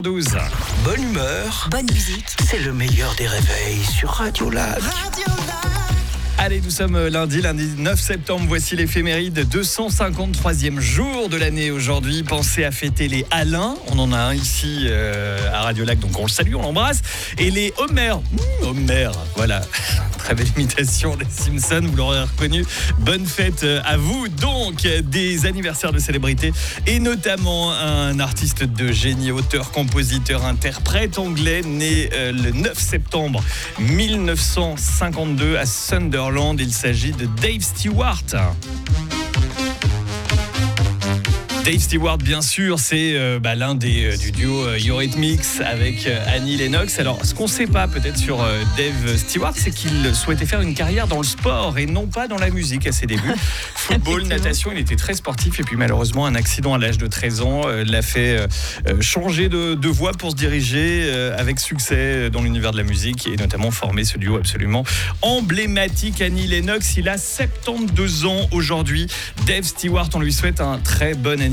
12. Bonne humeur, bonne musique, c'est le meilleur des réveils sur Radio Lac. Allez, nous sommes lundi 9 septembre. Voici l'éphéméride, 253e jour de l'année aujourd'hui. Pensez à fêter les Alain. On en a un ici à Radio Lac, donc on le salue, on l'embrasse. Et les Homer. Homer, voilà. Très belle imitation des Simpsons, vous l'aurez reconnu. Bonne fête à vous. Donc, des anniversaires de célébrités et notamment un artiste de génie, auteur, compositeur, interprète anglais, né le 9 septembre 1952 à Sunderland. Il s'agit de Dave Stewart. Dave Stewart, bien sûr, c'est l'un du duo Eurythmics avec Annie Lennox. Alors, ce qu'on ne sait pas peut-être sur Dave Stewart, c'est qu'il souhaitait faire une carrière dans le sport et non pas dans la musique à ses débuts. Football, natation, il était très sportif et puis malheureusement, un accident à l'âge de 13 ans l'a fait changer de voie pour se diriger avec succès dans l'univers de la musique et notamment former ce duo absolument emblématique. Annie Lennox, il a 72 ans aujourd'hui. Dave Stewart, on lui souhaite un très bon anniversaire